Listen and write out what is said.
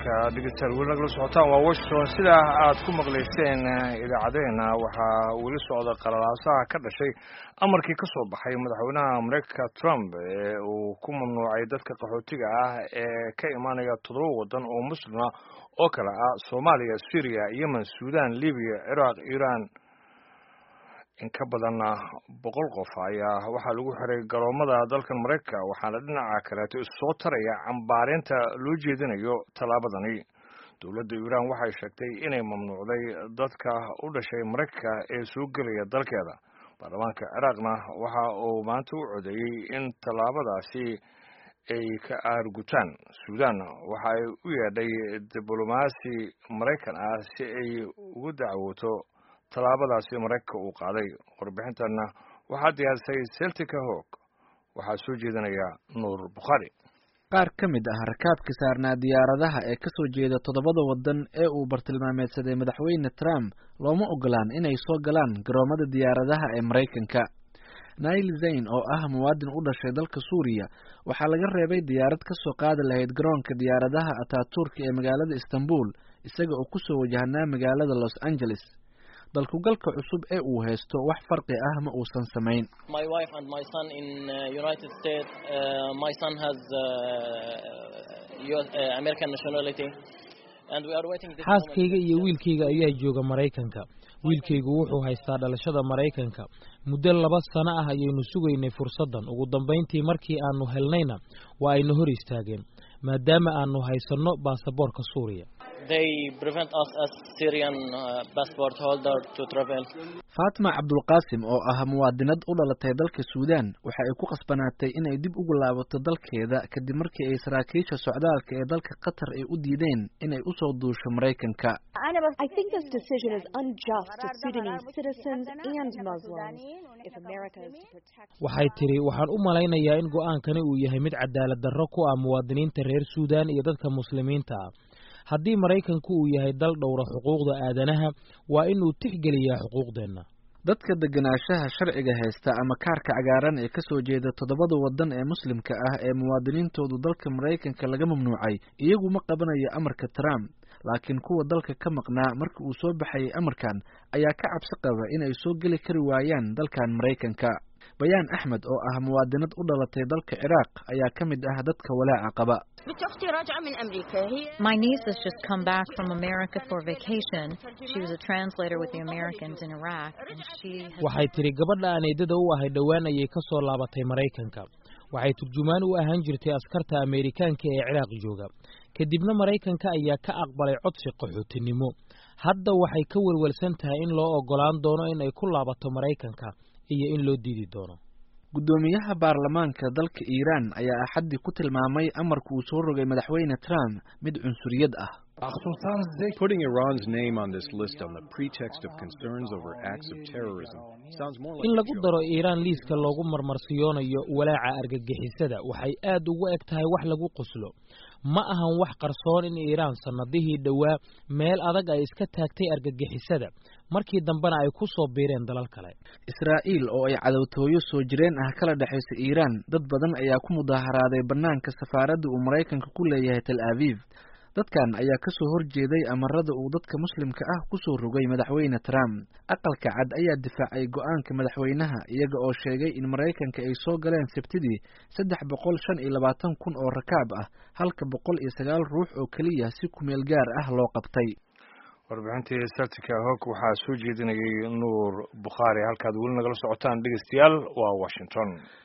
halka dhegeystayaal weli nagala socotaan waa Washington sida aad ku maqlayseen idaacadeena waxaa weli socda qalalaasaha ka dhashay amarkii ka soo baxay madaxweynaha Mareykanka Trump ee uu ku mamnuucay dadka qaxootiga ah ee ka imaanaya 7 wadan oo muslim ah oo kala ah Soomaaliya, Syria, Yemen, Suudaan, Liibiya, Ciraaq, Iiraan. in ka badan 100 qof ayaa waxaa lagu xiray garoomada dalkan Mareykanka waxaana dhinaca kale soo taraya cambaareynta loo jeedinayo talaabadani. Dowladda Iiraan waxay sheegtay inay mamnuucday dadka u dhashay Mareykanka ee soo galaya dalkeeda. Baarlamaanka Ciraaqna waxa uu maanta u codeeyay in talaabadaasi ay ka argutaan. Suudaan waxa ay u yeedhay diblomaasi Mareykan ah si ay ugu dacwooto talaabadaasi Mareykanka uu qaaday. Warbixintana waxaa diyaarisay Celtica Hawk waxaa soo jeedinaya Nuur Bukhari. qaar ka mid ah rakaabka saarnaa diyaaradaha ee ka soo jeeda 7 wadan ee uu bartilmaameedsaday madaxweyne Trump looma ogolaan inay soo galaan garoomada diyaaradaha ee Mareykanka. Nail Zain oo ah muwaadin u dhashay dalka Suuriya waxaa laga reebay diyaarad ka soo qaadi lahayd garoonka diyaaradaha Ataturk ee magaalada Istanbul isaga oo ku soo wajahnaa magaalada Los Angeles. dalkugalka cusub ee uu haysto wax farqi ah ma uusan sameyn. My wife and my son in United States. My son has American nationality and we are waiting. Xaaskayga iyo wiilkayga ayaa jooga Mareykanka. Wiilkaygu wuxuu haystaa dhalashada Mareykanka. Muddo 2 sano ah ayaynu sugaynay fursadan. Ugu dambeyntii markii aanu helnayna waa aynu hor istaageen maadaama aanu haysano baasaboorka Suuriya. They prevent us as Syrian passport holder to travel. Fatma Abdul Qasim oo ah muwaadinad u dhalatay dalka Suudaan waxa ay ku qasbanaatay inay dib ugu laabato dalkeeda kadib markii ay saraakiisha socdaalka ee dalka Qatar ay u diideen inay u soo duusho Mareykanka. I think this decision is unjust to Sudanese citizens and Muslims. If America is to protect waxay tiri waxaan u malaynayaa in go'aankani uu yahay mid cadaalad darro ku ah muwaadiniinta reer Suudaan iyo dadka muslimiinta ah. haddii Mareykanku uu yahay dal dhowra xuquuqda aadanaha waa inuu tixgeliyaa xuquuqdeena. dadka deganaanshaha sharciga haysta ama kaarka cagaaran ee ka soo jeeda 7 wadan ee muslimka ah ee muwaadiniintoodu dalka Mareykanka laga mamnuucay iyagu ma qabanayo amarka Trump laakiin kuwa dalka ka maqnaa markii uu soo baxay amarkan ayaa ka cabsi qaba inay soo gali kari waayaan dalkan Mareykanka. Bayaan Ahmed oo ah muwaadinad u dhalatay dalka Ciraaq ayaa ka mid ah dadka walaaca qaba. My niece has just come back from America for vacation. She was a translator with the Americans in Iraq and she waxay tiri gabadha aaneedada u ahay dhawaan ayay ka soo laabatay Mareykanka. waxay turjumaan u ahaan jirtay askarta Ameerikaanka ee Ciraaq jooga. kadibna Mareykanka ayaa ka aqbalay codsi qaxootinimo. hadda waxay ka walwalsan tahay in loo ogolaan doono in ay ku laabato Mareykanka iyo in loo diidi doono. gudoomiyaha baarlamaanka dalka Iiraan ayaa axadii ku tilmaamay amarka uu soo rogay madaxweyne Trump mid cunsuriyad ah. Putting Iran's name on this list on the pretext of concerns over acts of terrorism sounds more like in lagu daro Iiraan liiska loogu marmarsiyoonayo walaaca argagixisada waxay aad ugu eg tahay wax lagu qoslo. ma ahan wax qarsoon in Iiraan sanadihii dhawaa meel adag ay iska taagtay argagixisada markii dambana ay ku soo biireen dalal kale. Israa'iil oo ay cadawtooyo soo jireen ah kala dhaxaysa Iiraan dad badan ayaa ku mudaharaaday banaanka safaaradda uu Mareykanka ku leeyahay Tel Aviv. dadkan ayaa ka soo horjeeday amarada uu dadka muslimka ah ku soo rogay madaxweyne Trump. aqalka cad ayaa difaacay go'aanka madaxweynaha iyaga oo sheegay in Mareykanka ay soo galeen Sabtidii 325,000 oo rakaab ah halka 109 ruux oo kaliya si ku meel gaar ah loo qabtay. warbixintii Celtica Hawk waxaa soo jeedinayay Nuur Bukhari halkaad weli nagala socotaan dhegeystayaal waa Washington.